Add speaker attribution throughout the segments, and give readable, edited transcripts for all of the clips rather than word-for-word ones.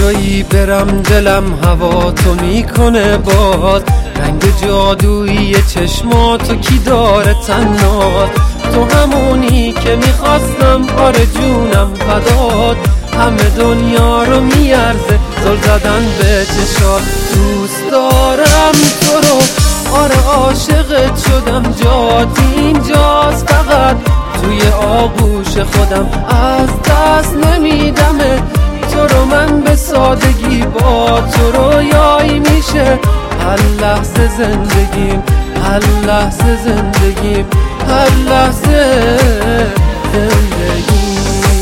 Speaker 1: جایی برم دلم هوا تو میکنه باز، رنگ جادویی چشماتو کی داره تنات، تو همونی که میخواستم آره جونم فدات، همه دنیا رو میارزه زل زدن به چشات، دوست دارم تو رو آره عاشقت شدم، جات اینجاست فقط توی آغوش خودم، از دست نمیدمت تو رو، من به سادگی با تو رویایی میشه، هر لحظه زندگیم هر لحظه زندگیم هر لحظه زندگیم.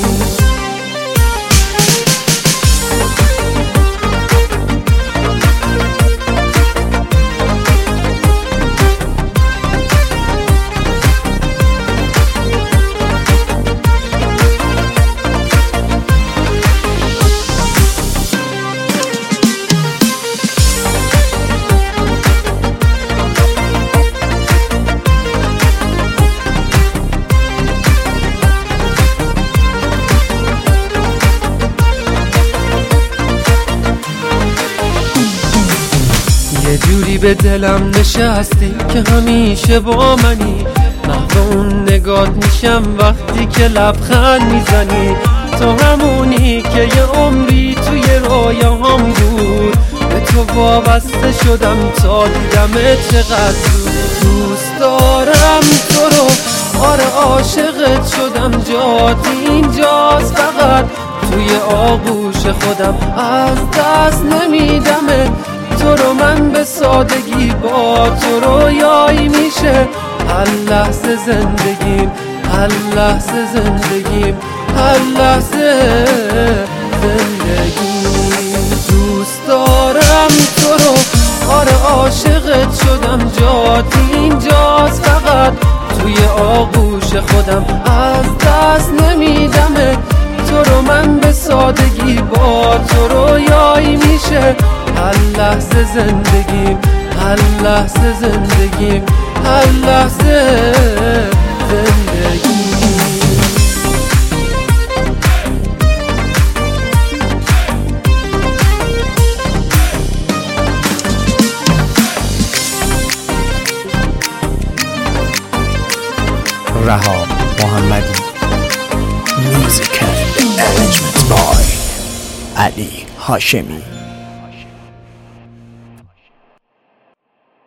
Speaker 1: یه جوری به دلم نشستی که همیشه با منی، محو اون نگات میشم وقتی که لبخند میزنی، تو همونی که یه عمری توی رویاهام بود، به تو وابسته شدم تا دیدمت چقدر دوست دارم تو رو آره عاشقت شدم، جات اینجاست فقط توی آغوش خودم، از دست نمیدمت تو رو، من به سادگی با تو رویایی میشه، هر لحظه زندگیم هر لحظه زندگیم هر لحظه زندگیم. دوست دارم تو رو آره عاشقت شدم، جات اینجاست فقط توی آغوش خودم، از دست نمیدمت تو رو، من به سادگی با تو رویایی میشه، هر لحظه زندگیم هر لحظه زندگیم هر لحظه زندگیم.
Speaker 2: رها محمدی. Music and arrangements by Ali Hashemi.